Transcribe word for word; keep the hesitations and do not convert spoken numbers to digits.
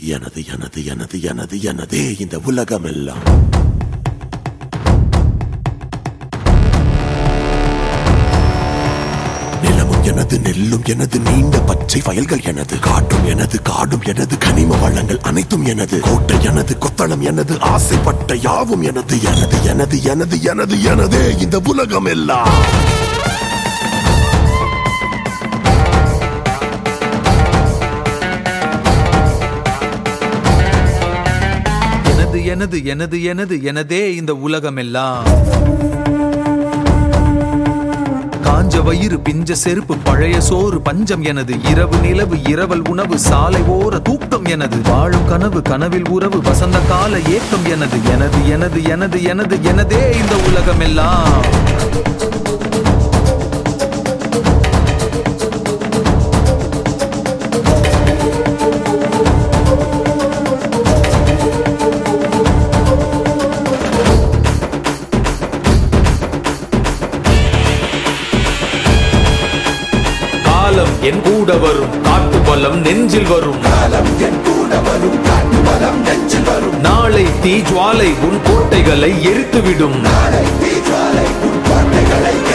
எனது எனது எனது எனது எனதே இந்த உலகம் எல்லாம். நிலமும் எனது, நெல்லும் எனது, நீண்ட பச்சை வயல்கள் எனது, காற்றும் எனது, காடும் எனது, கனிம வளங்கள் அனைத்தும் எனது, கோட்டை எனது, கொத்தளம் எனது, ஆசைப்பட்ட யாவும் எனது. எனது எனது எனது எனது எனதே இந்த உலகம் எல்லாம். எனது எனது எனது எனதே இந்த உலகம் எல்லாம். காஞ்ச வயிறு, பிஞ்ச செருப்பு, பழைய சோறு, பஞ்சம் எனது, இரவு நிலவு, இரவல் உணவு, சாலை ஓர தூக்கம் எனது, வாழும் கனவு, கனவில் உறவு, வசந்த கால ஏக்கம் எனது. எனது எனது எனது எனது எனதே இந்த உலகம் எல்லாம். காலம் என் கூட வரும், காட்டு பலம் நெஞ்சில் வரும். காலம் என் கூட வரும், காட்டு பலம் நெஞ்சில் வரும். நாளை தீஜ்வாலை உன் கோட்டைகளை எரித்துவிடும். நாளை தீஜ்வாலை உன் கோட்டைகளை